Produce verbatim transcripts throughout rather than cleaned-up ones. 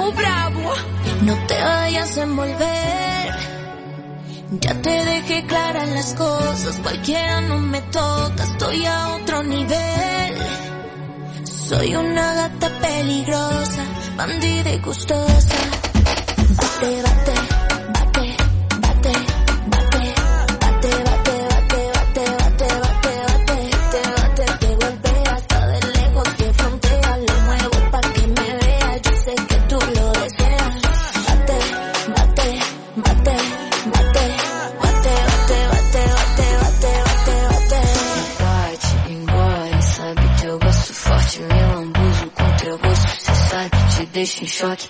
o brabo. No te vayas a envolver. Ya te dejé claras las cosas. Cualquiera no me toca, estoy a otro nivel. Soy una gata peligrosa, bandida y gustosa. Bate, bate, bate, bate, bate, bate, bate, bate, bate, bate, bate, bate, te bate, te golpea hasta de lejos que frontea, lo muevo pa' que me vea, yo sé que tú lo deseas. Bate, bate, bate, bate, bate, bate, bate, bate, bate, bate, bate. Bate, engole, sabe que eu gosto forte, meu lambuzo com teu gosto, cê sabe, te deixa em choque.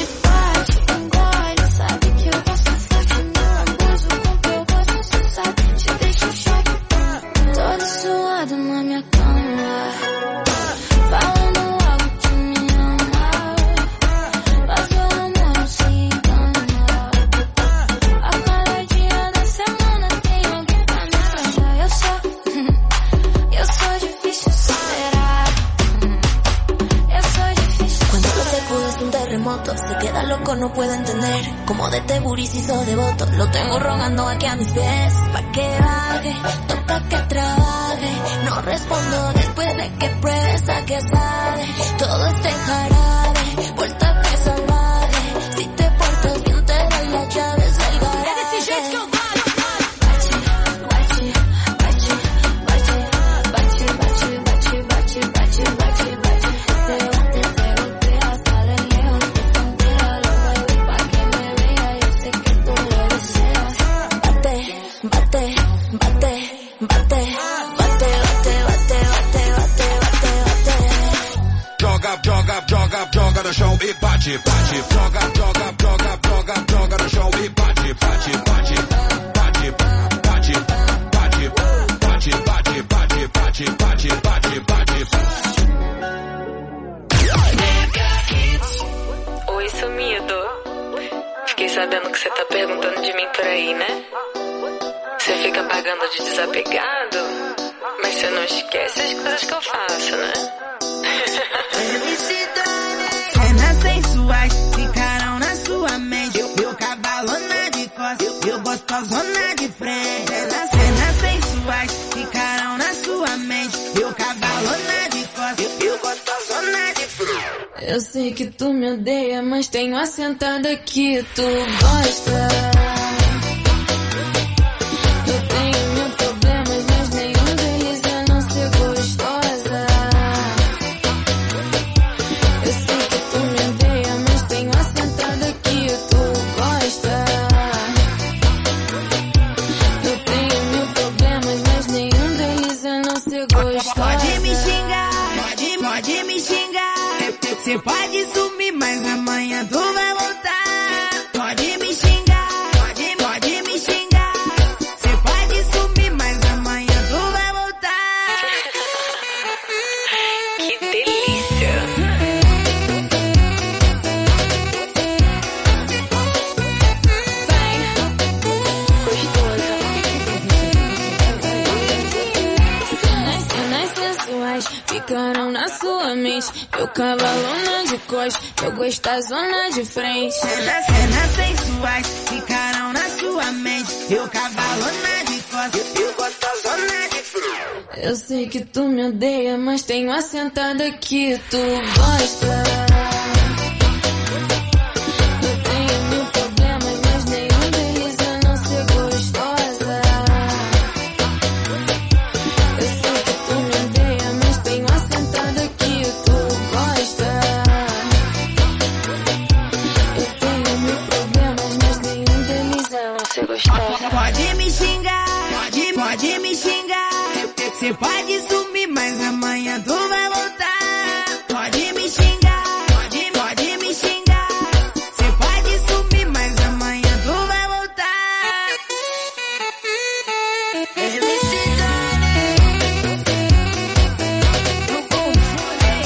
Na minha cama, falando algo que me ama, mas eu amo se engana. A cada dia da semana tem alguém pra me agradar. Eu sou, eu sou difícil superar. Eu sou difícil. Cuando lo seco es un terremoto, se queda loco, no puede entender cómo de este booty se hizo devoto. Lo tengo rogando aquí a mis pies, pa' que baje, toca que trabaje. No respondo después de que pruebes a que sabe. Todo este jarabe, vuéltate salvaje. Si te portas bien te doy las llaves del garaje. No chão e bate, bate, joga, joga, joga, joga, joga no chão e bate, bate, bate, bate, bate, bate, bate, bate, bate, bate, bate, bate, bate. Oi, sumido. Fiquei sabendo que você tá perguntando de mim por aí, né? Você fica pagando de desapegado, mas você não esquece as coisas que eu faço, né? Sensuais ficaram na sua mente. Eu, eu cavalona de costas, eu, eu gostosona de frente. Cenas, cenas sensuais ficaram na sua mente. Eu cavalona de costas, eu, eu gostosona de frente. Eu sei que tu me odeia, mas tenho a sentada que tu gosta. Eu tenho mil problemas, mas nenhum deles é não ser gostosa. Eu sei que tu me odeia, mas tenho a sentada que tu gosta. Eu tenho mil problemas, mas nenhum deles é não ser gostosa. Pode me xingar, pode, pode me xingar. Você pode sumir, mas amanhã tu vai voltar. Pode me xingar, pode, pode me xingar. Você pode sumir, mas amanhã tu vai voltar. Que delícia! Cenas sensuais ficaram na sua mente. Eu cavalona de costas, eu gostosona de frente. Cenas, cenas sensuais ficaram na sua mente. Eu cavalona de costas, eu gostosona de frente. Eu sei que tu me odeia, mas tenho a sentada que tu gosta. Eu tenho mil problemas, mas nenhum deles é não ser gostosa. Eu sei que tu me odeia, mas tenho a sentada que tu gosta. Eu tenho mil problemas, mas nenhum deles é não ser gostosa. Pode me xingar, pode, pode me xingar. Você pode sumir, mas amanhã tu vai voltar. Pode me xingar, pode, pode me xingar. Você pode sumir, mas amanhã tu vai voltar. M C Dani, não confunde.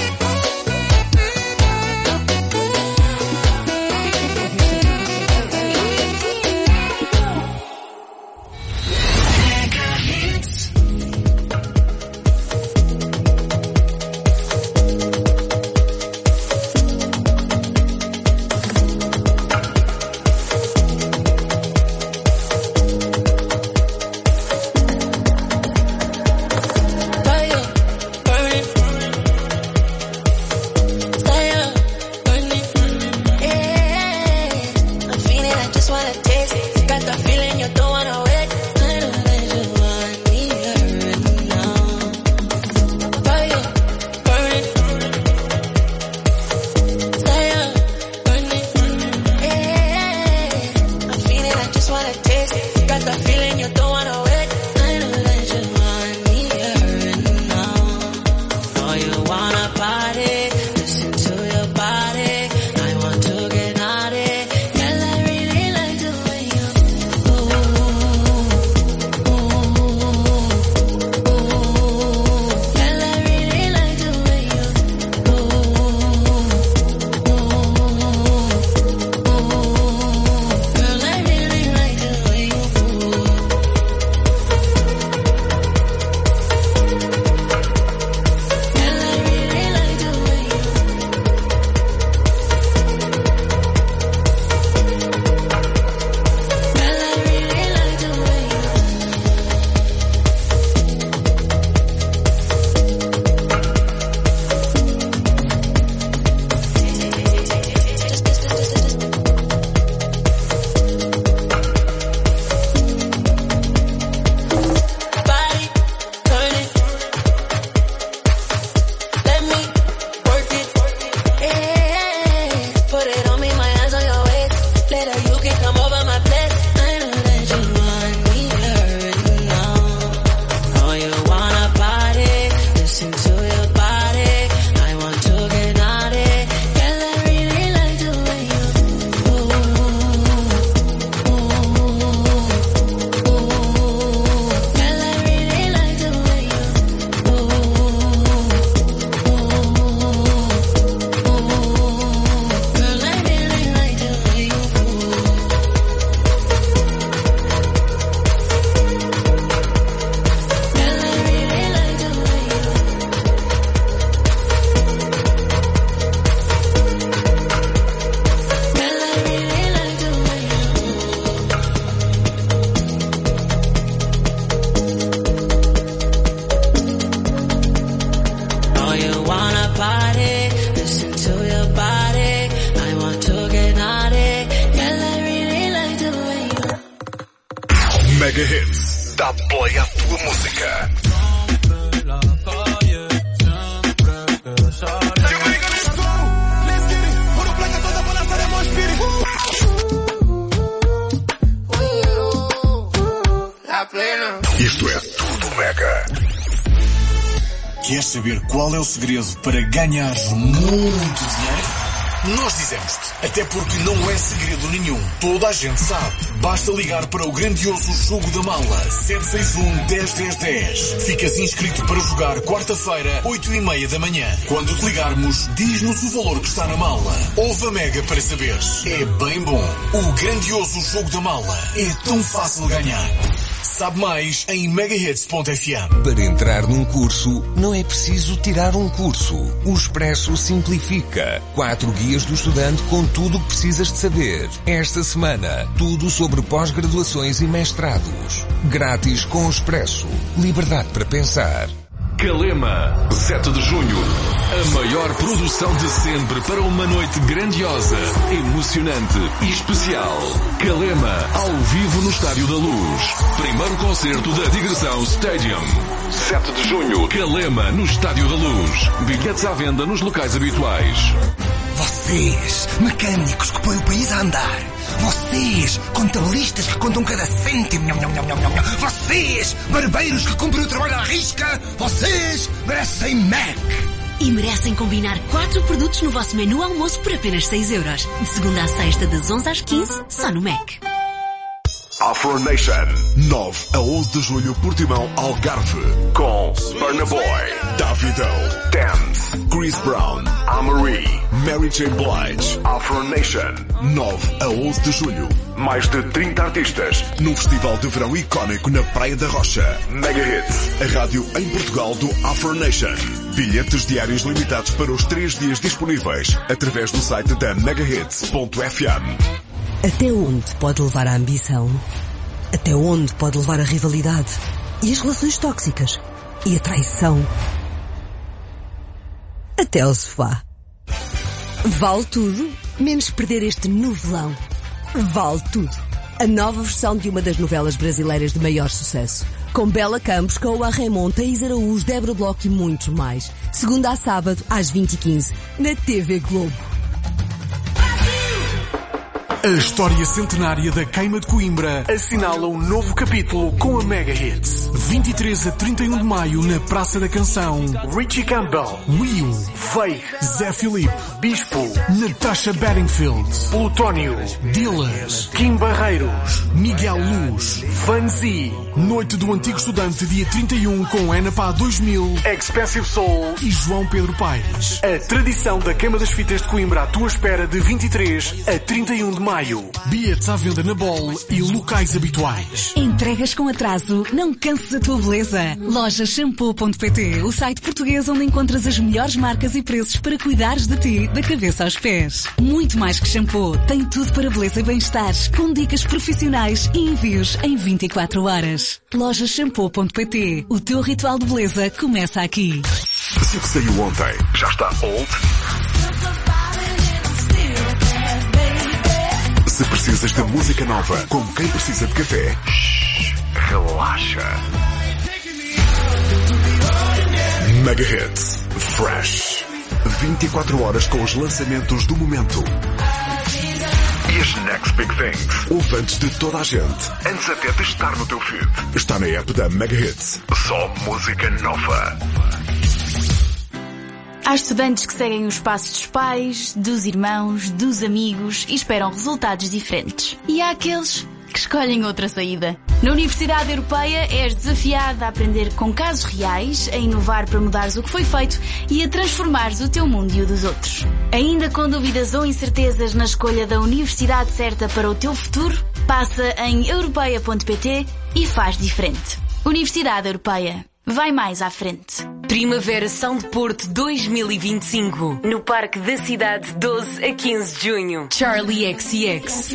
Mega Hits. Dá play à tua música. Isto é tudo Mega. Queres saber qual é o segredo para ganhar muito dinheiro? Nós dizemos-te, até porque não é segredo nenhum. Toda a gente sabe. Basta ligar para o grandioso Jogo da Mala sete seis um, um zero, um zero, um zero. Ficas inscrito para jogar quarta-feira, oito e meia da manhã. Quando te ligarmos, diz-nos o valor que está na mala. Ouve a Mega para saberes. É bem bom. O grandioso Jogo da Mala é tão fácil de ganhar. Sabe mais em megahits ponto f m. Para entrar num curso, não é preciso tirar um curso. O Expresso simplifica. Quatro guias do estudante com tudo o que precisas de saber. Esta semana, tudo sobre pós-graduações e mestrados. Grátis com o Expresso. Liberdade para pensar. Calema, sete de junho. A maior produção de sempre para uma noite grandiosa, emocionante e especial. Calema, ao vivo no Estádio da Luz. Primeiro concerto da Digressão Stadium. sete de junho, Calema, no Estádio da Luz. Bilhetes à venda nos locais habituais. Vocês, mecânicos que põem o país a andar. Vocês, contabilistas que contam cada cêntimo. Vocês, barbeiros que cumprem o trabalho à risca. Vocês merecem Mac. E merecem combinar quatro produtos no vosso menu almoço por apenas seis euros. De segunda à sexta, das onze às quinze, só no Mac. Afro Nation, nove a onze de julho, Portimão, Algarve. Com Burna Boy, Davido, Dance, Chris Brown, Amory, Mary J. Blige. Afro Nation, nove a onze de julho. Mais de trinta artistas num festival de verão icónico na Praia da Rocha. Mega Hits, a rádio em Portugal do Afro Nation. Bilhetes diários limitados para os três dias disponíveis através do site da megahits ponto f m. Até onde pode levar a ambição? Até onde pode levar a rivalidade? E as relações tóxicas? E a traição? Até ao sofá. Vale tudo, menos perder este novelão. Vale tudo. A nova versão de uma das novelas brasileiras de maior sucesso. Com Bela Campos, Coa Raymond, Thaís Araújo, Débora Bloch e muitos mais. Segunda a sábado, às vinte e quinze, na T V Globo. A história centenária da Queima de Coimbra assinala um novo capítulo com a Mega Hits. vinte e três a trinta e um de maio na Praça da Canção. Richie Campbell, Will, Faye, Zé Filipe, Bispo, Natasha Bedingfield, Plutónio, Dillas, Kim Barreiros, Miguel Luz, Vanzi. Noite do Antigo Estudante, dia trinta e um, com Ana Pá dois mil, Expensive Soul e João Pedro Paes. A tradição da Queima das Fitas de Coimbra à tua espera de vinte e três a trinta e um de maio. Bilhetes à venda na Bol e locais habituais. Entregas com atraso, não canses a tua beleza. Loja shampoo ponto pt, o site português onde encontras as melhores marcas e preços para cuidares de ti, da cabeça aos pés. Muito mais que shampoo, tem tudo para beleza e bem-estar, com dicas profissionais e envios em vinte e quatro horas. Loja shampoo ponto pt, o teu ritual de beleza começa aqui. Se o que saiu ontem já está old, se precisas de música nova, como quem precisa de café, relaxa. Mega Hits Fresh. vinte e quatro horas com os lançamentos do momento. E as next big things. Ouve antes de toda a gente. Antes até de estar no teu feed. Está na app da Mega Hits. Só música nova. Há estudantes que seguem os passos dos pais, dos irmãos, dos amigos e esperam resultados diferentes. E há aqueles que escolhem outra saída. Na Universidade Europeia és desafiado a aprender com casos reais, a inovar para mudares o que foi feito e a transformares o teu mundo e o dos outros. Ainda com dúvidas ou incertezas na escolha da universidade certa para o teu futuro? Passa em europeia ponto pt e faz diferente. Universidade Europeia. Vai mais à frente. Primavera São de Porto dois mil e vinte e cinco. No Parque da Cidade, doze a quinze de junho. Charlie X C X.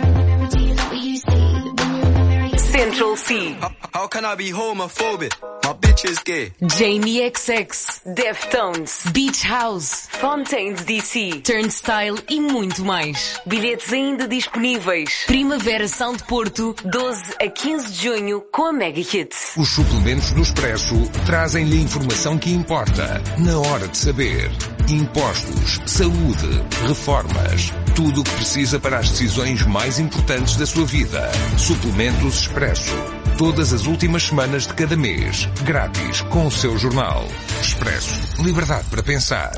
Central C. How, how can I be homophobic? My, bitches get. Jamie X X, Deftones, Beach House, Fontaines D C, Turnstile e muito mais. Bilhetes ainda disponíveis. Primavera Sound Porto, doze a quinze de junho com a Mega Hits. Os suplementos do Expresso trazem-lhe a informação que importa, na hora de saber. Impostos, saúde, reformas, tudo o que precisa para as decisões mais importantes da sua vida. Suplementos Expresso. Todas as últimas semanas de cada mês. Grátis com o seu jornal. Expresso. Liberdade para pensar.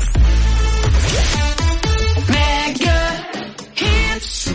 Mega Hits.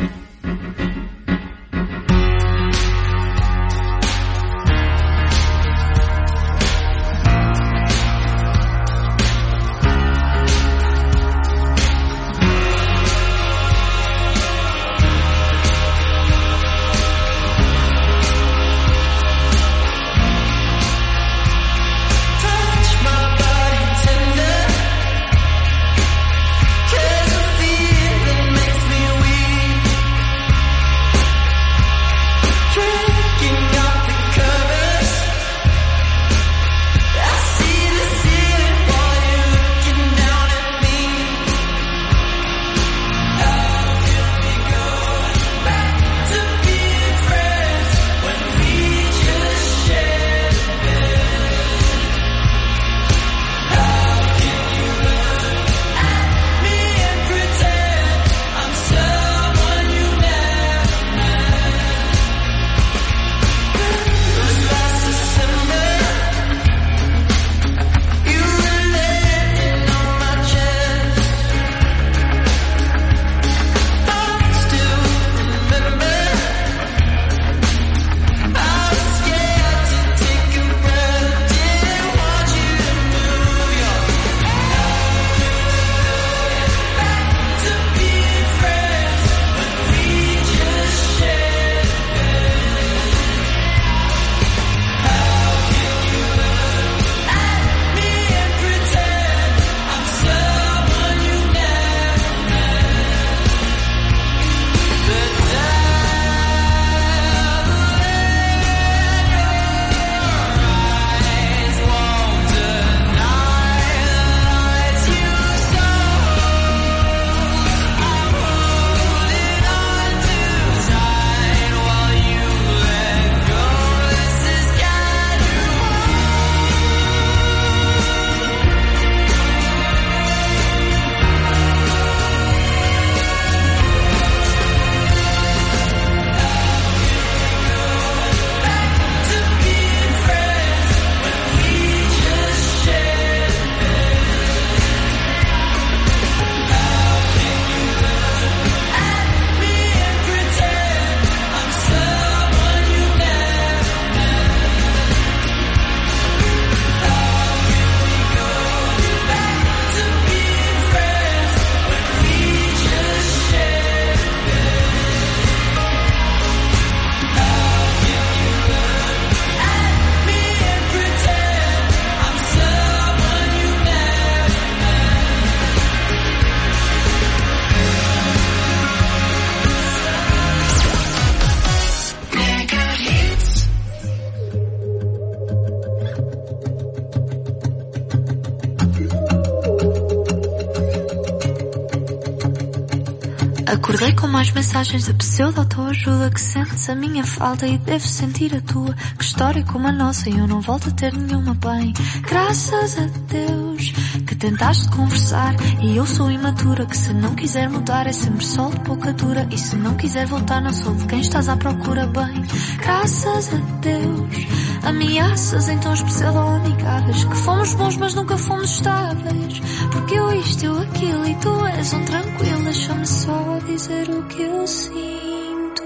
Acordei com mais mensagens de pseudo-autoajuda, que sentes a minha falta e deves sentir a tua. Que história como a nossa e eu não volto a ter nenhuma bem. Graças a Deus que tentaste conversar e eu sou imatura, que se não quiser mudar é sempre sol de pouca dura. E se não quiser voltar não sou de quem estás à procura bem. Graças a Deus, ameaças em tons pseudo-amigáveis, que fomos bons mas nunca fomos estáveis. Porque eu isto, eu aquilo e tu és um tranquilo. Deixa-me só dizer o que eu sinto.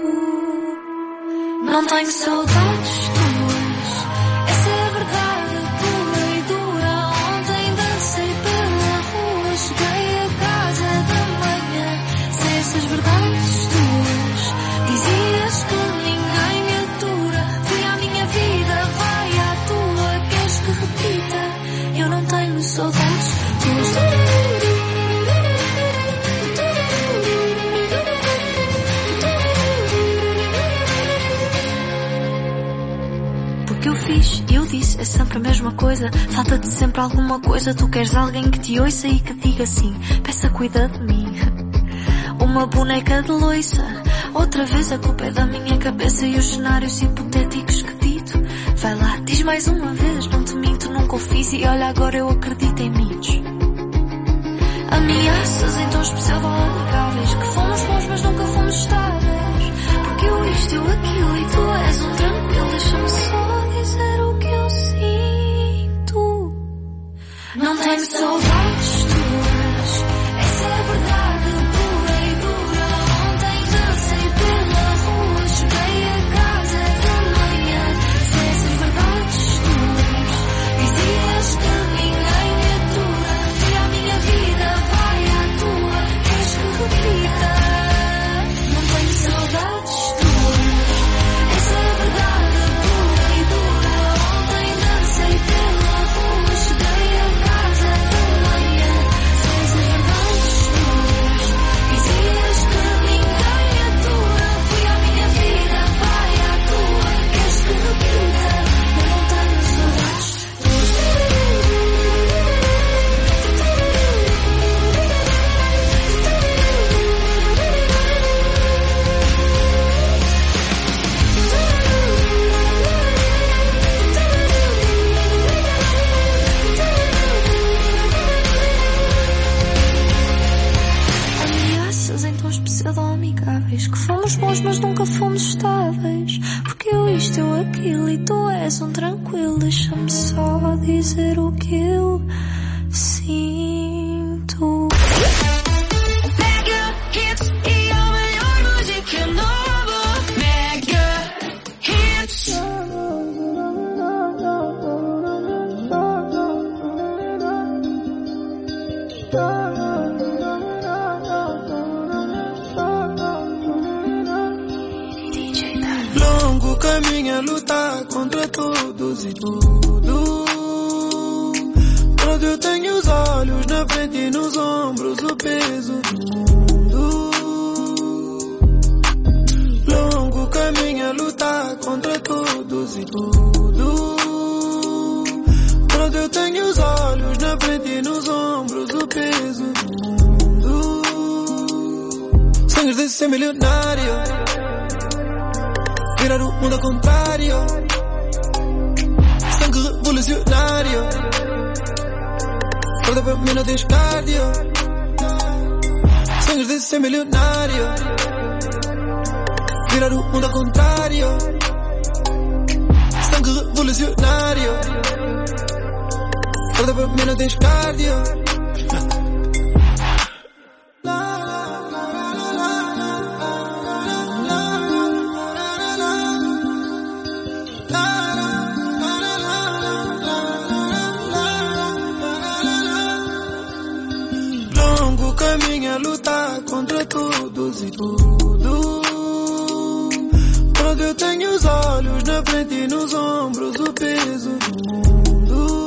Não tenho saudades tuas, essa é a verdade pura e dura. Ontem dancei pela rua, cheguei a casa da manhã. Sem essas verdades tuas, dizias que ninguém me atura. Fui à minha vida, vai à tua. Queres que repita? Eu não tenho saudades tuas. Que eu fiz, eu disse, sempre a mesma coisa. Falta-te sempre alguma coisa. Tu queres alguém que te ouça e que diga assim: peça, cuida de mim. Uma boneca de loiça. Outra vez a culpa é da minha cabeça e os cenários hipotéticos que dito. Vai lá, diz mais uma vez, não te minto, nunca o fiz e olha agora eu acredito em mitos. Ameaças em tons pseudo-amigáveis, que fomos bons mas nunca fomos estáveis. Porque eu isto, eu aquilo e tu és um tranquilo. Deixa-me só dizer o que eu sinto. Não tenho saudades tuas, essa é a verdade pura e dura. Ontem dancei pela rua, cheguei a casa de manhã. Se essas verdades tuas dizias que ninguém me atura. Fui à minha vida, vai à tua, queres que repita? Não tenho saudades tuas, essa é a verdade pura e dura. Ontem dancei pela rua, cheguei a casa de manhã. Se essas verdades tuas dizias que ninguém atura. Fui à minha vida, vai à tua, queres que repita? Eu não tenho saudades tuas. Ameaças em tons pseudo-amigáveis, que fomos bons mas nunca fomos estáveis. Porque eu isto, eu aquilo e tu és um tranquilo. Deixa-me só dizer o que eu sinto. Mega Hits e a melhor música nova. Mega Hits. Longo caminho a lutar contra todos e tudo. Onde eu tenho os olhos na frente e nos ombros, o peso do mundo. Longo caminho a lutar contra todos e tudo. Onde eu tenho os olhos na frente e nos ombros, o peso do mundo. Sonhos de ser milionário, virar o mundo ao contrário. Sangue revolucionário, acorda para mim não tens cardio. Sonhos de ser milionário, virar o mundo ao contrário. Sangue revolucionário, acorda para mim não tens cardio. Caminho a lutar contra todos e tudo. Onde eu tenho os olhos na frente e nos ombros, o peso do mundo.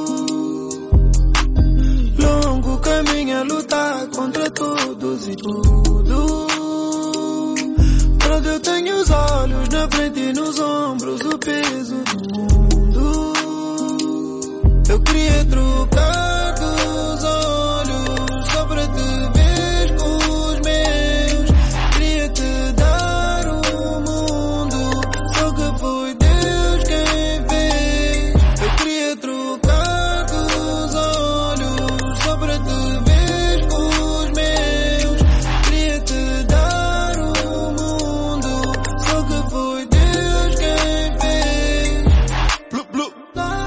Longo caminho a lutar contra todos e tudo. Onde eu tenho os olhos na frente e nos ombros, o peso do mundo. Eu queria trocar dos olhos só para te ver com os meus. Queria te dar o mundo, só que foi Deus quem fez. Eu queria trocar dos olhos só para te ver com os meus. Queria te dar o mundo, só que foi Deus quem fez. Blu, blu.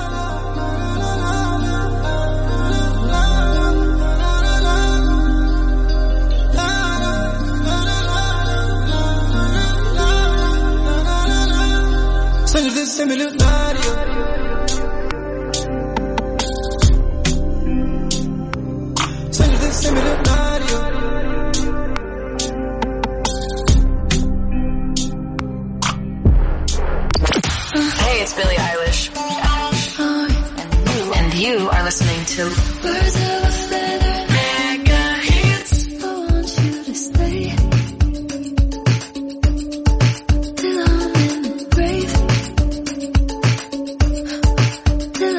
Sonhos de ser milionário, sonhos de ser milionário. Hey, it's Billie Eilish. And you are listening to Birds of a feather. Mega Hits. I want you to stay till I'm in the grave. Till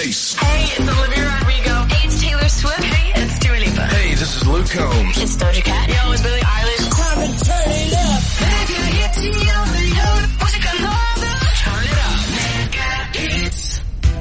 bass. Hey, it's Olivia Rodrigo. Hey, it's Taylor Swift. Hey, it's Dua Lipa. Hey, this is Luke Combs. It's Doja Cat. Yo, it's Billie Eilish. Club and turn it up. Mega hits, música nova. Turn it up. Mega hits.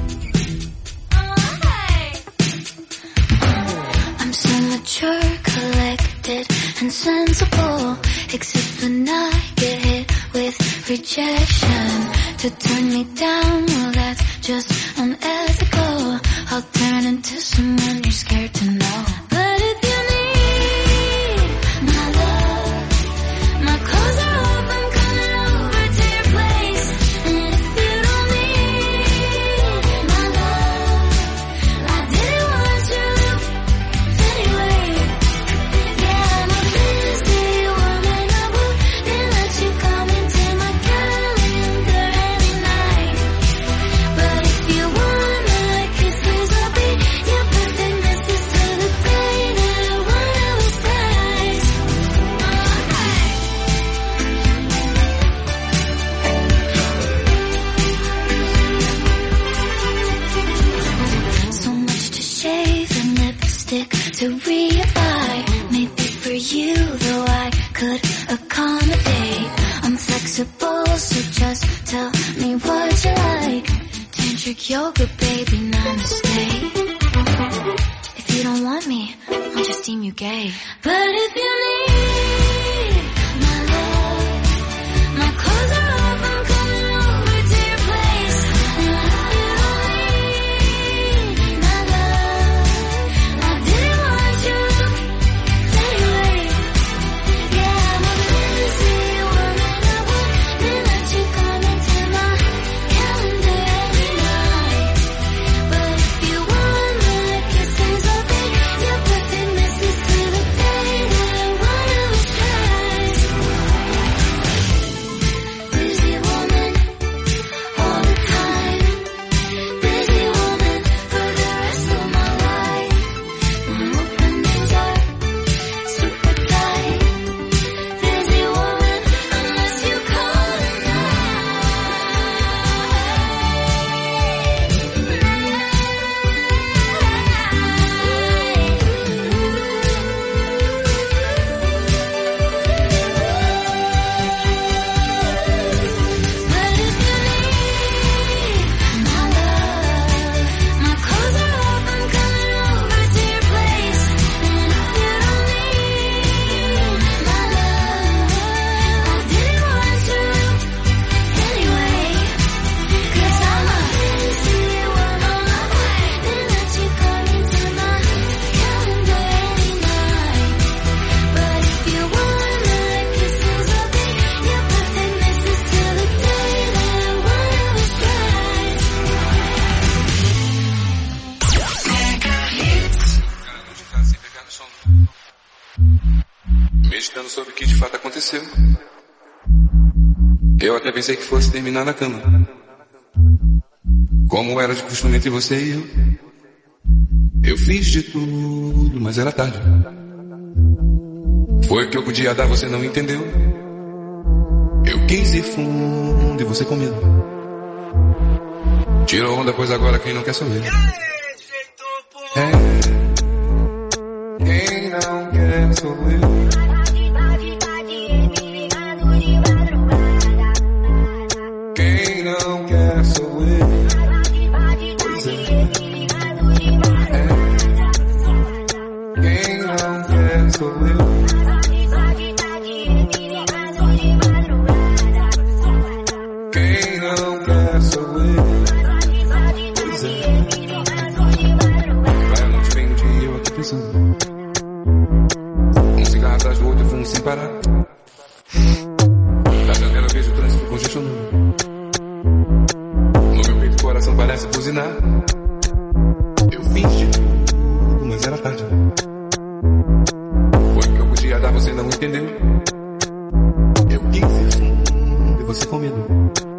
I'm so mature, collected, and sensible. Except when I get hit with rejection. To turn me down, well that's just unethical. I'll turn into someone you're scared to know. But if you need my love, my clothes are off, I'm coming over to your place. And if you don't need my love, I didn't want you anyway. Yeah, I'm a busy woman, I wouldn't let you come into my calendar every night. But if you want my kisses, I'll be your perfect missus till the day that one of us dies. So much to shave and lipstick to reapply. Maybe for you, though I could accommodate. I'm flexible, so just tell me what you like. Tantric yoga, baby, namaste. If you don't want me, I'll just deem you gay. But if you need my love, my clothes are off, I'm coming over to your place. And if you don't need my love, I didn't want you anyway. Yeah, I'm a busy woman, I wouldn't let you come into my calendar every night. But if you want my kisses, I'll be your perfect missus till the day that one of us dies. Busy woman, all the time. Busy woman for the rest of my life. My openings are super tight. Busy woman, unless you call But if you need my love, my clothes are off, I'm coming over to your place. And if you don't need my love, I didn't want you anyway. 'Cause I'm a busy woman, I wouldn't let you come into my calendar every night. But if you want my kisses, I'll be your perfect missus till the day that one of us dies. Mega hits. Meditando sobre o que de fato aconteceu. Eu até pensei que fosse terminar na cama. Como era de costume entre você e eu. Eu fiz de tudo, mas era tarde. Foi o que eu podia dar, você não entendeu. Eu quis ir fundo e você com medo. Tirou onda, pois agora quem não quer sou eu. É, quem não quer sou eu. Quem não quer sou eu. Pois é. É. Quem não quer sou eu. Quem não quer sou eu. Pois é. Vai a noite, vem o dia e eu aqui pensando. Um cigarro atrás do outro, eu fumo sem parar. Da janela eu vejo o trânsito congestionando. No meu peito o coração parece buzinar. Eu fiz de tudo, mas era tarde. Foi o que eu podia dar, você não entendeu. Eu quis ir fundo e você com medo.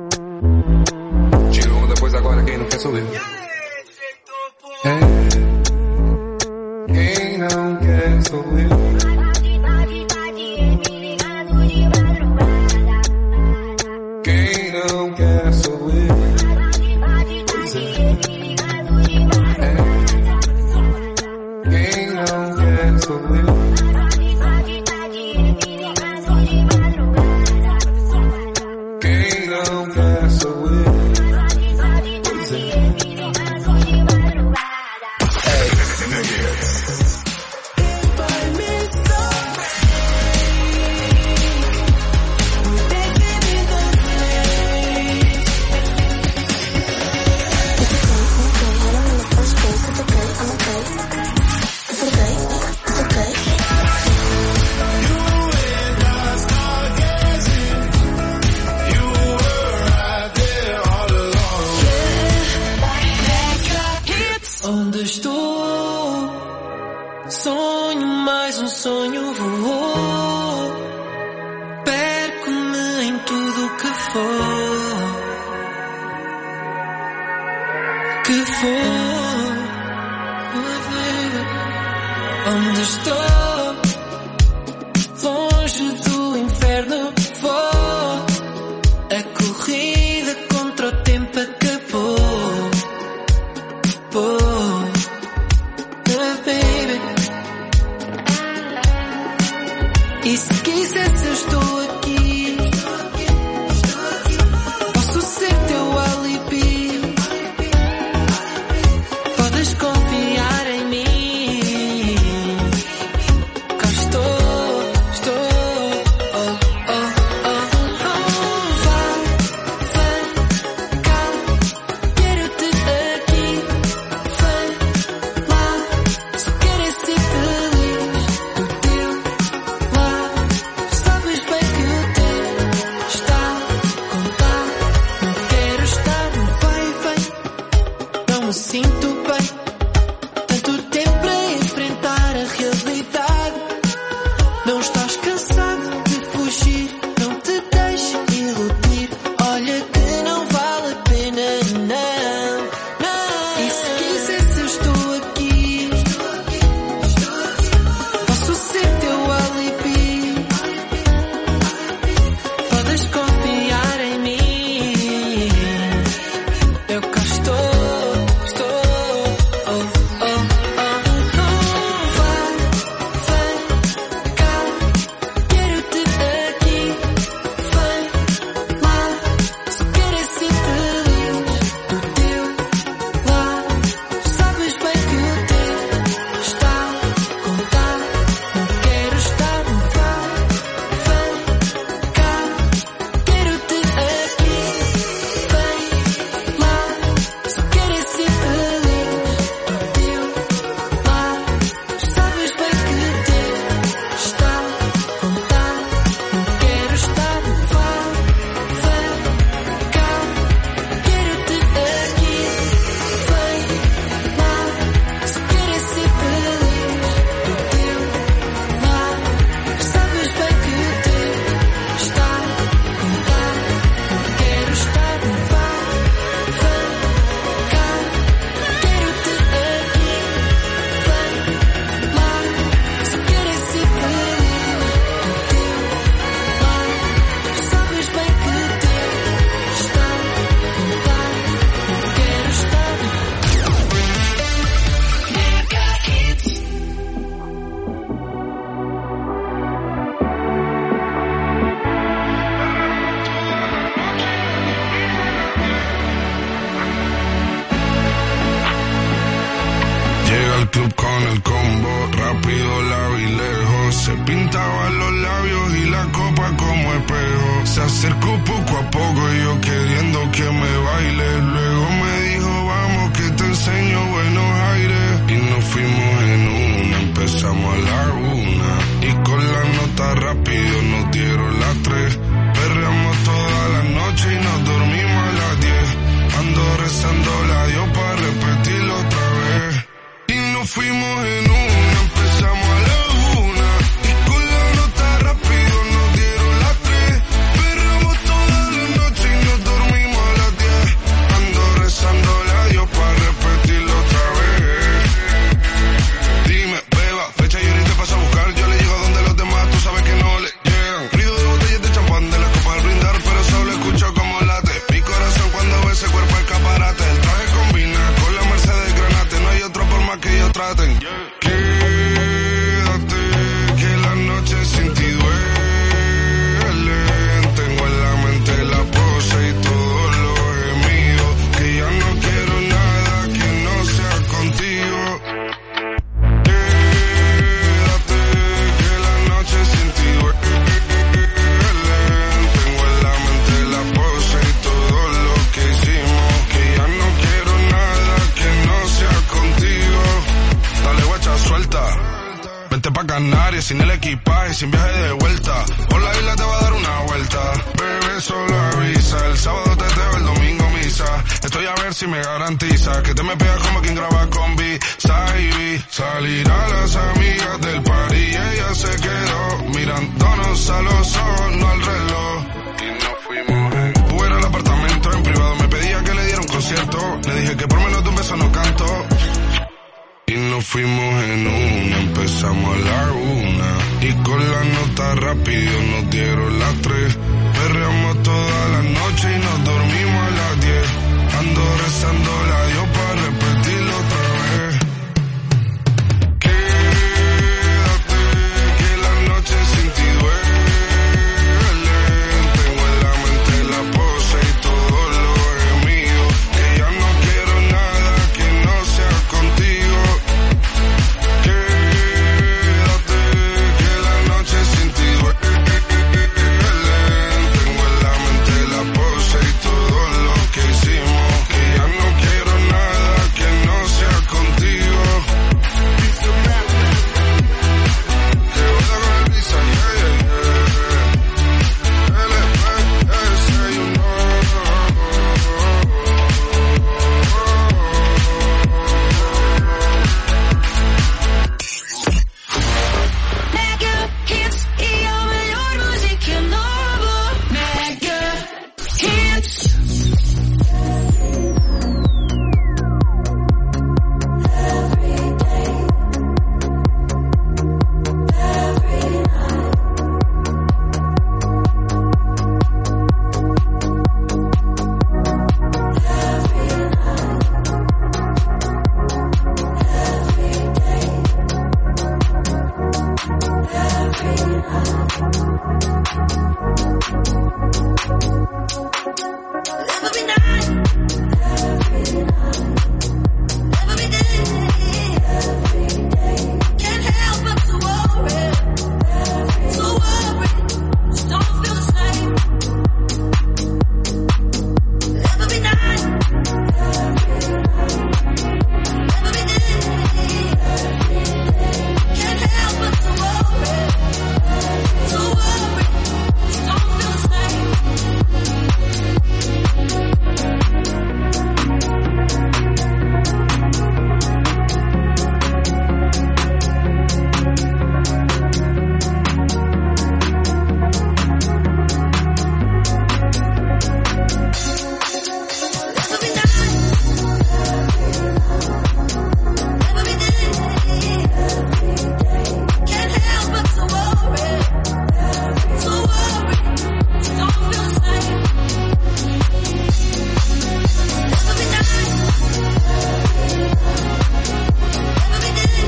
Tirou onda, pois agora quem não quer sou eu. É. Quem não quer sou eu. Quem não quer sou eu. Pois é. quem não quer saber. Pois é. Onde estou? Sonho, mais um sonho voou. Perco-me em tudo o que for. Que for. Onde estou? Longe do inferno vou. A corrida contra o tempo acabou. Oh, baby. E se quisesse eu estou aqui. Posso ser teu alibi. Podes confiar em mim. Cá estou, estou. Oh, oh, oh, oh. Vai, vem cá. Quero-te aqui. Só quero é ser feliz do teu lado. Sabes bem que o tempo está a contar. Não quero estar no vai e vem. Não me sinto bem. Tanto tempo para enfrentar a realidade. Não estás cansado de fugir. Não te deixes iludir. Olha que não vale a pena, não, não. E se quisesse eu estou aqui. Posso ser teu alibi. Podes confiar em mim. Eu cá estou, estou. Oh, oh, oh, oh. Vai, vem cá. Quero-te aqui. Vem lá. Só quero é ser feliz do teu lado. Sabes bem que o tempo está a contar. Não quero estar no vai, vem cá. Quero-te aqui. Vem lá. Só quero é ser feliz do teu lado. Sabes bem que o tempo está a contar. Não quero estar no vai, vem cá. Quero-te aqui. Vem lá. Só quero é ser feliz do teu lado. Sabes bem que o tempo está a contar. Não quero estar no vai, vem cá. Quero-te aqui. Vem lá. Só quero é ser feliz do teu lado. Sabes bem que o tempo está a contar. Não quero estar no Llega al club con el combo, rápido la vi lejos. Se pintaba los labios y la copa como espejo. Se acercó poco a poco y yo queriendo que me baile. Luego me dijo vamos que te enseño buenos aires. Y nos fuimos en una, empezamos a la una. Y con la nota rápido nos dieron las tres. Perreamos toda la noche y nos dormimos a las diez. Ando rezando la Dios para repetirlo otra vez. Y nos fuimos en una, empezamos a la una. Y con la nota rápido nos dieron las tres. Perreamos toda la noche. viaje sin viaje de vuelta. Por la isla te va a dar una vuelta. Bebé, solo avisa. El sábado teteo, el domingo misa. Estoy a ver si me garantiza que te me pegas como quien graba con B. Saibi. Salir a las amigas del party y ella se quedó mirándonos a los ojos, no al reloj. Y nos fuimos en Uber al apartamento en privado. Me pedía que le diera un concierto. Le dije que por menos de un beso no canto. Y nos fuimos en una, empezamos a la una. Y con la nota rápido nos dieron las tres. Perreamos toda la noche y nos dormimos a las diez. Ando rezando la Dios para repetirlo otra vez. Quédate, que la noche sin ti duele. Tengo en la mente la pose y todo lo gemido. Que ya no quiero nada que no sea contigo. Quédate, que la noche sin ti duele. Tengo en la mente la pose y todo lo que hicimos. Que ya no quiero nada que no sea contigo. Que voy a con el visa, yeah, yeah, yeah. L P S, you know. Mega hits y la mejor música nueva. Mega hits. Every night, every day, can't help but to worry, to worry, just don't feel the same. Every night, every day, can't help but to worry, to worry, just don't feel the same. Every night, every day, can't help but to worry, to worry, just don't feel the same. Every night, every day,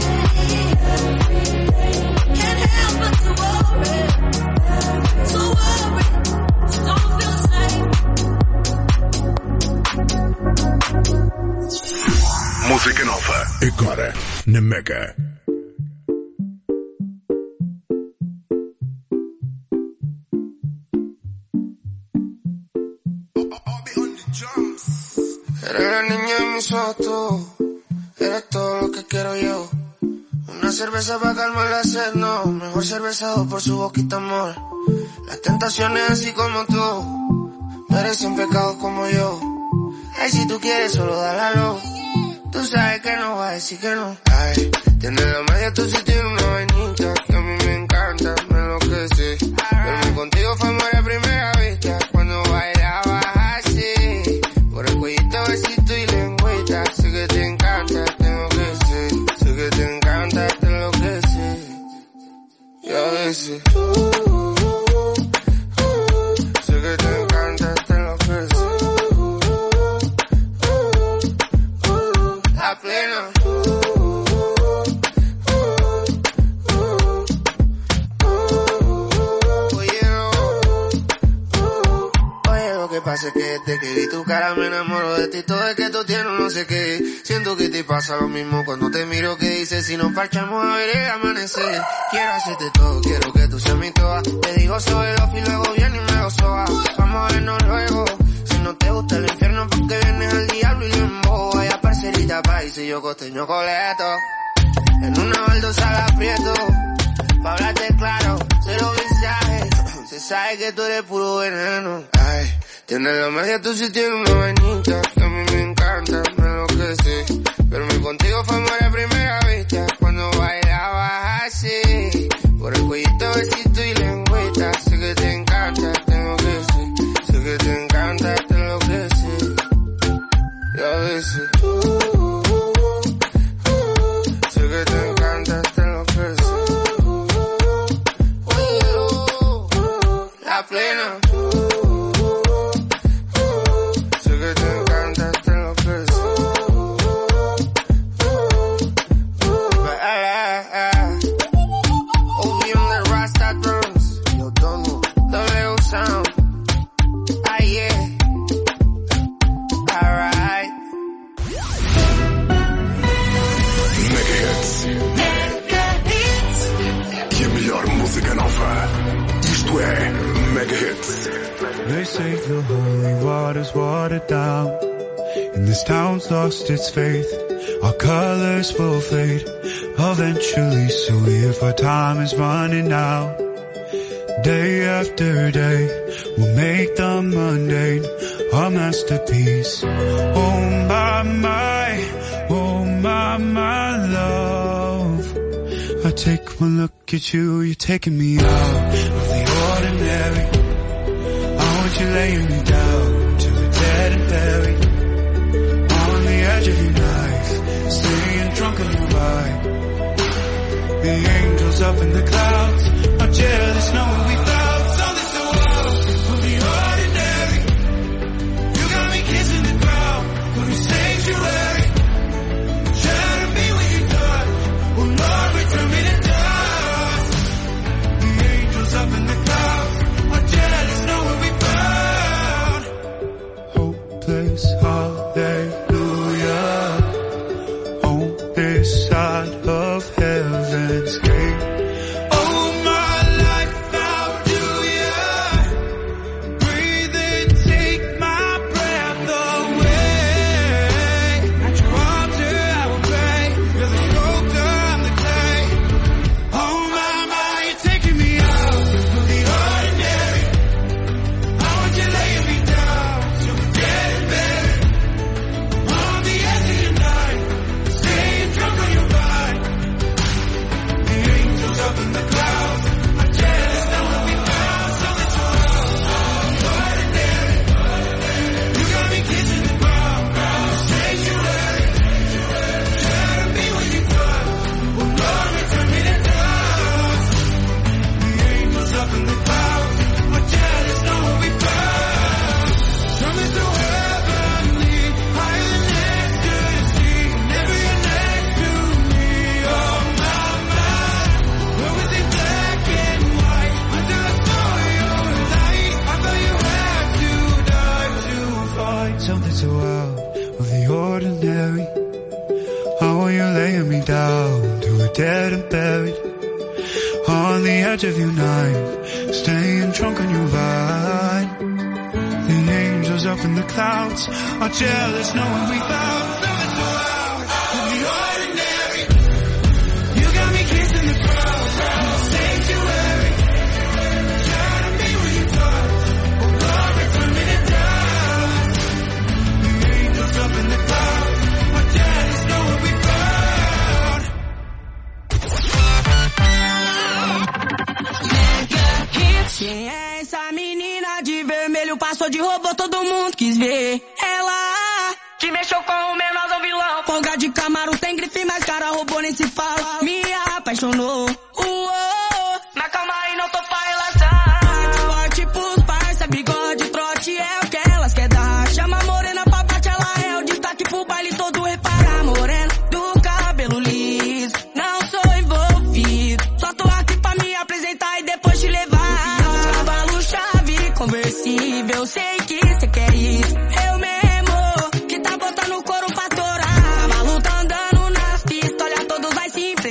can't help but to worry, to worry, just don't feel the same. Música nova, agora na Mega. Eres la niña de mis ojos, tú. Eres todo lo que quiero yo. Una cerveza para calmar la sed, no. Mejor cervezado por su boquita, amor. Las tentaciones así como tú merecen pecados como yo. Ay, si tú quieres, solo dale a luz. Tú sabes que no vas a decir que no. Ay, tienes la magia, tú sí tienes una vainita que a mí me encanta, me enloquece. Verme contigo fue amor a primera vista, cuando bailabas así. Por el cuellito, besito y lengüita. Sé que te encanta, tengo que ser. Sé que te encanta, te enloquece. Y a veces, uh, uh, uh, sé que te encanta, te enloquece. A plena. Oye, lo que pasa es que desde que vi tu cara me enamoro de ti. Todo es que tú tienes no sé qué. Siento que te pasa lo mismo cuando te miro, que dices si nos parchamos a ver el amanecer. Quiero hacerte todo, quiero que tú seas mi toa. Te digo sobre los y luego viene y me lo soba. Vamos a vernos luego. Si no te gusta el infierno, porque vienes al diablo y le embobo. Vaya parcerita país y yo costeño coleto. En una baldosa la aprieto, pa' hablarte claro. los visajes. Se sabe que tú eres puro veneno. Ay, tienes la magia, tú sí tienes una vainita. Que a mí me encanta, me enloquece. Pero mi contigo fue amor a primera vista. Cuando bailabas así, por el cuellito, besito y lengüeta. Sé que te encanta, tengo que ser. Sé que te encanta, te enloquece. Y a veces plena. Sé que te encanta, te enloquece. O B on the Rasta drums. Yo tono, W sound. Ah yeah. Alright. Mega Hits. Mega Hits. Que a melhor música nova. Isto é Mega Hits. They say the holy water's watered down, and this town's lost its faith. Our colors will fade eventually, so if our time is running out, day after day, we'll make the mundane our masterpiece. Oh my, my, oh my, my love. I take one look at you, you're taking me out of the ordinary. I want you laying me down to the dead and buried. On the edge of your knife, staying drunk on your ride. The angels up in the clouds are jealous knowing we found something so wild from the ordinary. You got me kissing the ground from the sanctuary. Shadow me when you touch. Oh Lord, return me to dust. The angels up in the clouds are jealous knowing we found hopeless hallelujah on this side of heaven's gate. Oh my life, how do ya breathe and take my breath away? At your altar I will pray. You're the sculptor, I'm the clay. Oh my, my, you're taking me out of the ordinary. I want you laying me down so we're dead and buried. On the edge of your night, staying drunk on your ride. The angels up in the clouds are jealous knowing we found something so ordinary. You got me kissing the ground from the sanctuary. Shadow me when you touch. Oh Lord, return me to dust. The angels up in the clouds are jealous knowing we found something so heavenly, higher than ecstasy. Never you're next to me. Oh my, my. Where was it black and white until I saw your light? I thought you had to die to find something so out of the ordinary. How are you laying me down to a dead and buried? On the edge of your knife, staying drunk on your ride. The angels up in the clouds are jealous knowing we found something so out of the ordinary. You got me kissing the crowd from the sanctuary. Shadow me when you touch. Oh Lord, return me to dust. The angels up in the clouds are jealous knowing we found Quem é essa menina de vermelho? Passou de robô, todo mundo quis ver. Ela que mexeu com o menor vilão. Folga de Camaro, tem grife, mas cara robô nem se fala. Me apaixonou. Uou, mas calma aí, não tô pra relaxar. Forte pros parça, bigode, trote é o que elas quer dar. Chama a morena pra bate, ela é o destaque pro baile todo. Repara, morena do cabelo liso. Não sou envolvido, só tô aqui pra me apresentar e depois te levar. Cavalo chave conversível, sei que cê quer isso. Eu mesmo que tá botando couro pra torar. Cavalo tá andando nas pistas, olha todos vai se enfrentar.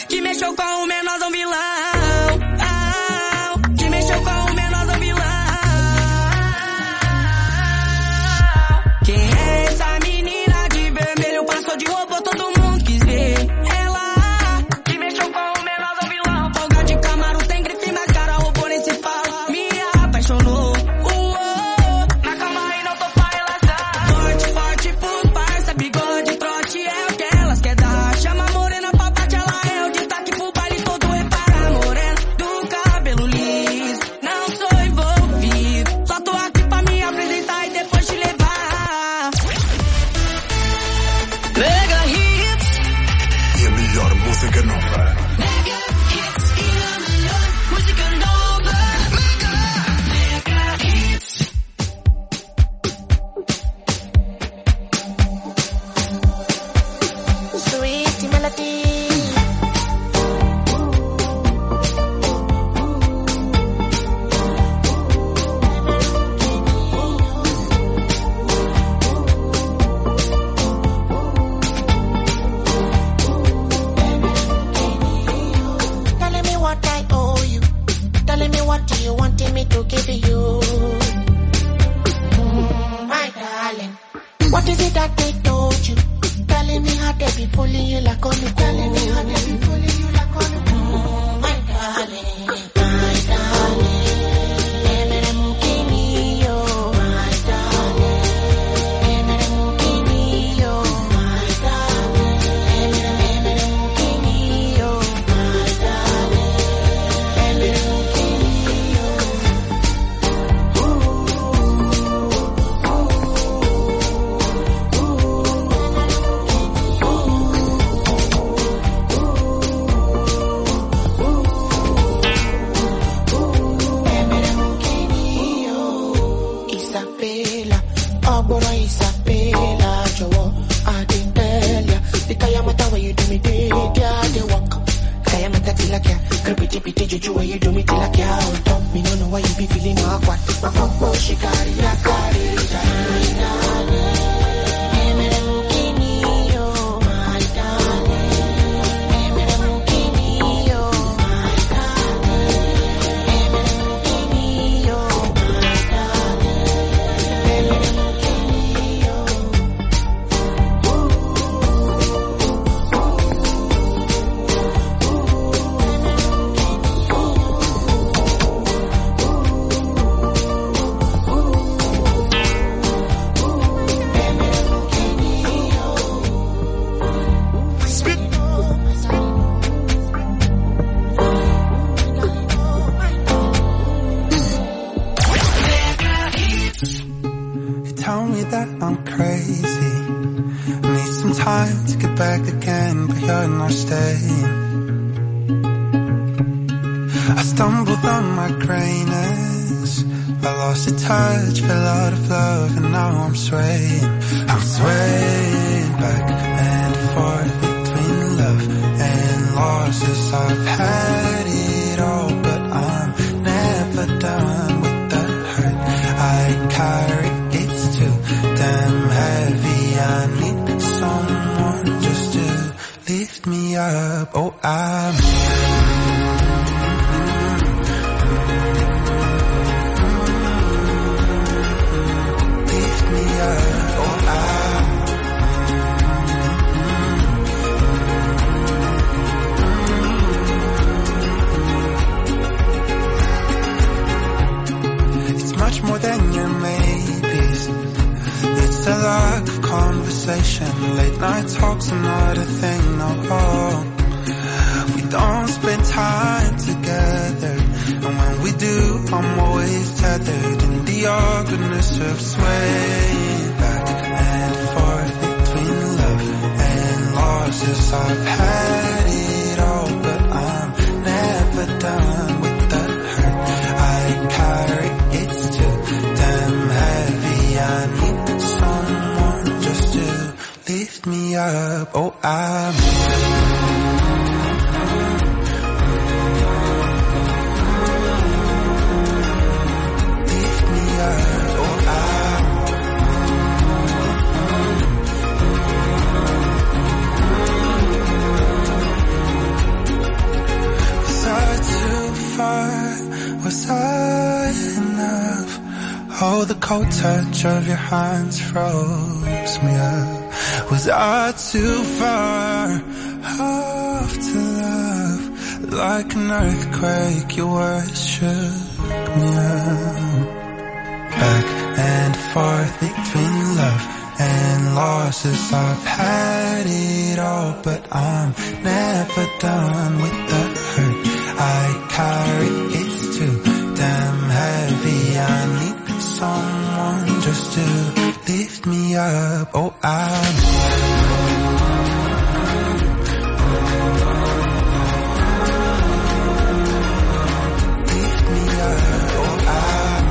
que mexeu com o menorzão vilão. Ah, que mexeu com o menorzão vilão. Quem é essa menina de vermelho? Passou de robô, todo mundo quis ver. Ela que mexeu com o menorzão vilão. Folga de Camaro, tem grife na cara, robô nem se fala. Me apaixonou. Na cama aí não tô pra relaxar. Forte, forte pros parça, bigode, trote é o que elas quer dar. Chama a morena pra bate, ela é o destaque pro baile todo. Repara a morena do cabelo liso. Não sou envolvido, só tô aqui pra me apresentar e depois te levar. Mega Hits. E a melhor música nova. Mega Hits e a melhor música nova. Mega, Mega Hits. Sweet melody. Telling me what I owe you. Telling me what you wanted me to give you. Mm, my darling. What is it that they told you? Telling me how they be fooling you like on me. Telling me how they be fooling you like on me. Mm, my darling, my darling. Emere mukini yo, my darling. Emere mukini yo, my darling. Emere emere mukini yo, my darling. Emere mukini yo. Isabella, Oboro Isabella, Jowo, Adendelia. The Kayamata where you do me day, yeah, they walk. Kayamata tilakya, creepy pity juju where you do me tilakya. On top, me no know why you be feeling awkward. My popo shikari ya kari, my darling. Emere mukini yo, my darling. Emere mukini yo, my darling. Emere mukini yo, my darling. Emere mukini yo. You tell me that I'm crazy. I need some time to get back again, but you're not staying. I stumbled on my grayness. I lost your touch, fell out of love, and now I'm swaying. I'm swaying back and forth between love and losses. I've had it all, but I'm never done with the hurt I carry. It's too damn heavy. I need someone just to lift me up. Oh, I'm lift me up. Oh, I'm It's much more than your maybes. It's a lack of conversation. Late night talks are not a thing, no. We don't spend time together, and when we do, I'm always tethered in the awkwardness of swaying back and forth between love and losses. I've had it all, but I'm never done with the hurt I carry. It's too damn heavy. I need someone just to lift me up. Oh, I'm was I enough? Oh, the cold touch of your hands froze me up. Was I too far off to love? Like an earthquake, your words shook me up. Back and forth between love and losses, I've had it all, but I'm never done with the hurt I carry. It's too damn heavy. I need someone just to lift me up. Oh, I'm lift me up. Oh, I'm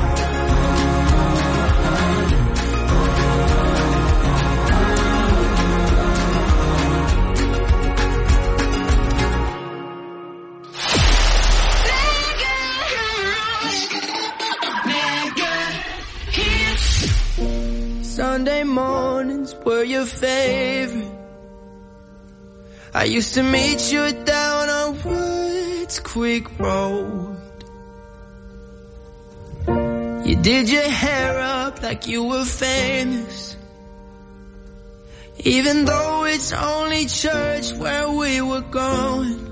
Sunday mornings were your favorite. I used to meet you down on Woods Creek Road. You did your hair up like you were famous, even though it's only church where we were going.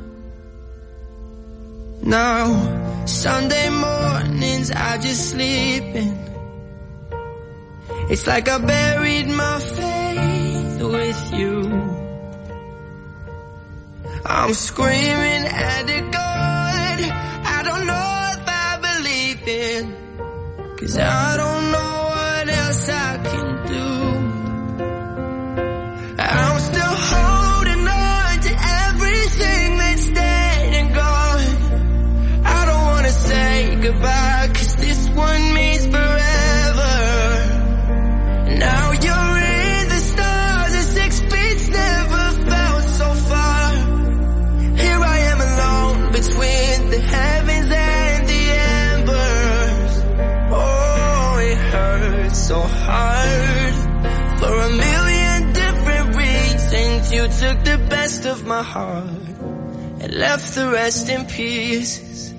Now, Sunday mornings I just sleep in. It's like I buried my faith with you. I'm screaming at the God I don't know if I believe in, 'cause I don't know what else I can do. I'm still holding on to everything that's dead and gone. I don't wanna say goodbye, 'cause this one means forever. Now you're in the stars, and six feet's never felt so far. Here I am alone between the heavens and the embers. Oh, it hurts so hard. For a million different reasons, you took the best of my heart and left the rest in pieces.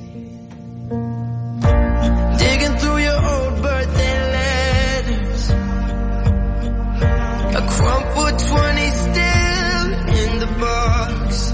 Digging through your old birthday letters, a crumpled twenty still in the box.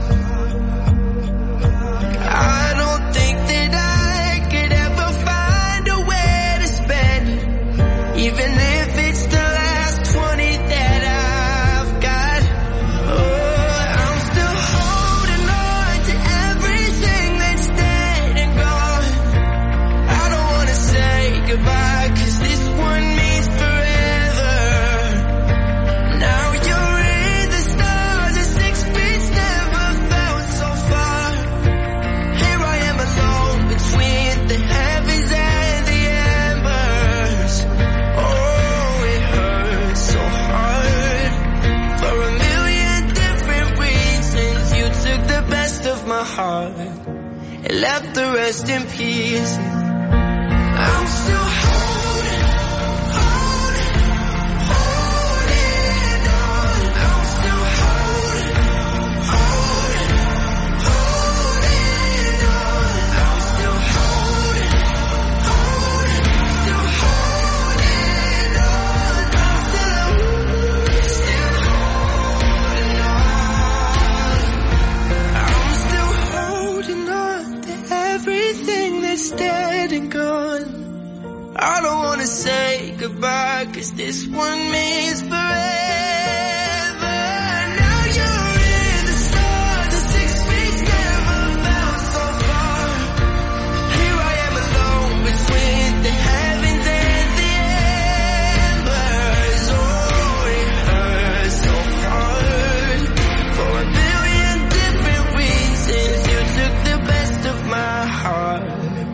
I don't think that I could ever find a way to spend it, even if it's the last twenty that I've got. Oh, I'm still holding on to everything that's dead and gone. I don't wanna say goodbye, 'cause this one means forever. Now you're in the stars, and six feet's never felt so far. Here I am alone between the heavens and the embers. Oh, it hurts so hard. For a million different reasons, you took the best of my heart and left the rest in pieces. I'm still holding, holding, holding on. I'm still holding, holding, holding on. I'm still holding, holding, still holding on. I'm still, still holding on. I'm still holding on to everything that's dead and gone. I don't wanna say goodbye, 'cause this one means forever. Now you're in the stars, the six feet never felt so far. Here I am alone between the heavens and the embers. Oh, it hurts so hard. For a million different reasons, you took the best of my heart,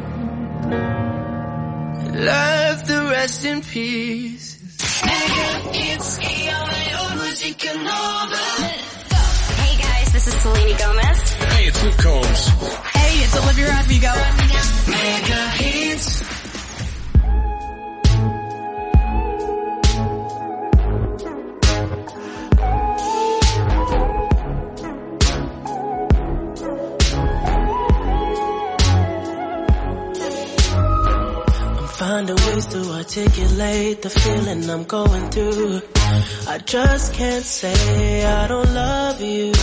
left the rest in peace. Hey guys, this is Selena Gomez. Hey, it's Luke Combs. Hey, it's Olivia Rodrigo. Mega Hits. finding ways to articulate the feeling I'm going through. I just can't say I don't love you,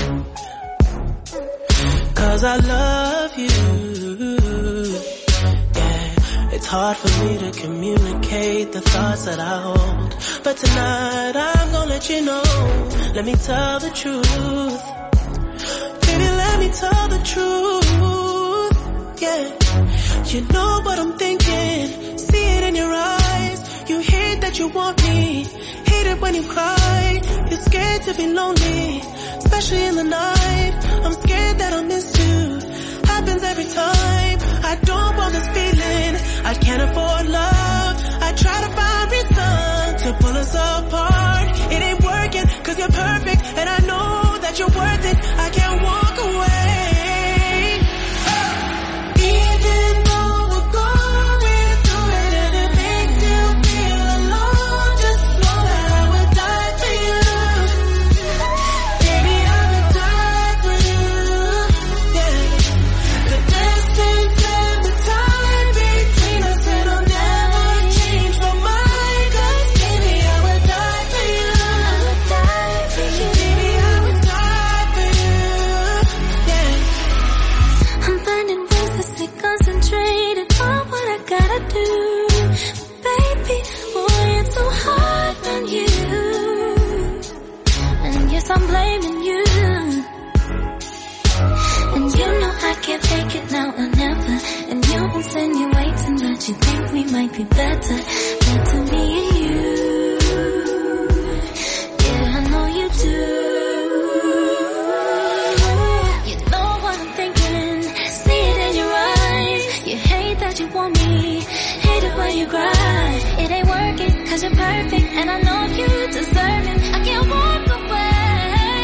'cause I love you. Yeah, it's hard for me to communicate the thoughts that I hold, but tonight I'm gonna let you know. Let me tell the truth. Baby, let me tell the truth. Yeah, you know what I'm thinking. See it in your eyes. You hate that you want me. Hate it when you cry. You're scared to be lonely, especially in the night. I'm scared that I'll miss you. Happens every time. I don't want this feeling. I can't afford love. I try to find reason to pull us apart. It ain't working 'cause you're perfect, and I know that you're worth it. I can't walk away. Even though we're going through it and it makes you feel alone, just know that I would die for you. Baby, I would die for you. Yeah. The distance and the time between us, it'll never change my mind. 'Cause baby, I would die for you. I would die for you. Baby, I would die for you. Yeah. I'm finding ways to stay concentrated on what I gotta do. Baby, boy, it's so hard on you. And yes, I'm blaming you. And you know I can't take it now or never. And you insinuating that you think we might be better. Better me and you. Yeah, I know you do. You know what I'm thinking. See it in your eyes. You hate that you want me. Hate it when you cry. It ain't working 'cause you're perfect, and I know you deserve it. I can't walk away.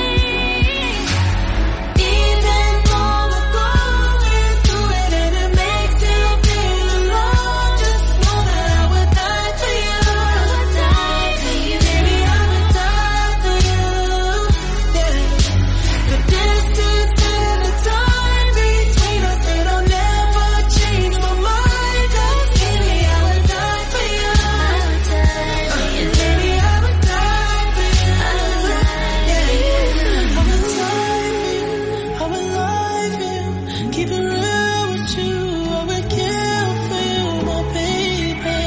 Even though we're going through it and it makes you feel alone, just know that I would die for you. I would die for you. Baby, I would die for you. Yeah. The distance and the time between us, it'll never change my mind. 'Cause baby, I would die for you. I would die for you. Baby, I would die for you. I would die for you. I would die for you. I would lie for you. Keep it real with you. I would kill for you, my baby.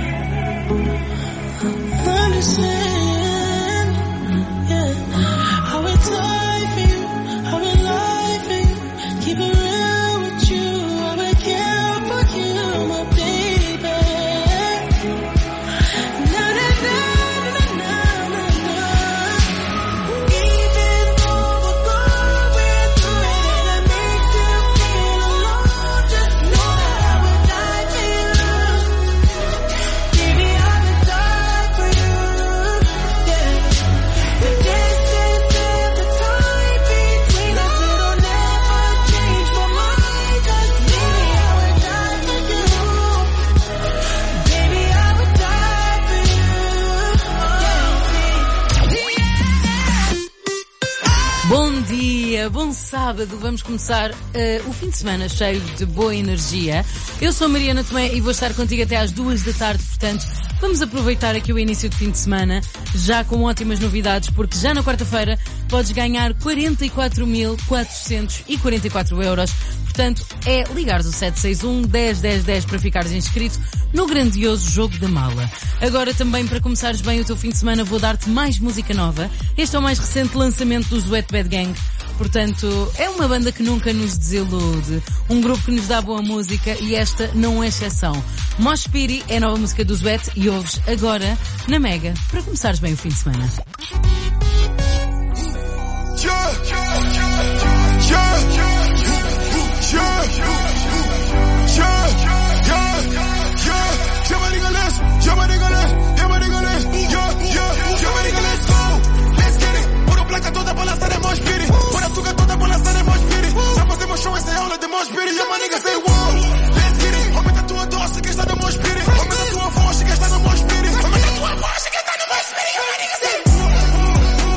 Understand? Yeah. I would die for you. I would lie for you. Keep it real with you. I would kill for you, my baby. Na na na na na na na. Even though we're going through it and it makes you feel alone, just know that I would die for you. Baby, I would die for you. Yeah. The distance and the time between us, it'll never change my mind. 'Cause baby, I would die for you. Baby, I would die for you. Bom dia, bom sábado. Vamos começar eh, o fim de semana cheio de boa energia. Eu sou a Mariana Tomé e vou estar contigo até às duas da tarde, portanto, vamos aproveitar aqui o início de fim de semana, já com ótimas novidades, porque já na quarta-feira podes ganhar quarenta e quatro mil quatrocentos e quarenta e quatro euros. Portanto, é ligares o sete seis um, dez, dez, dez para ficares inscrito no grandioso jogo da mala. Agora também, para começares bem o teu fim de semana, vou dar-te mais música nova. Este é o mais recente lançamento dos Wet Bad Gang. Portanto, é uma banda que nunca nos desilude, um grupo que nos dá boa música e esta não é exceção. Mosh Pity é a nova música dos Wet e ouves agora na Mega, para começares bem o fim de semana. Yeah, yeah, yeah, yeah, yeah, yeah.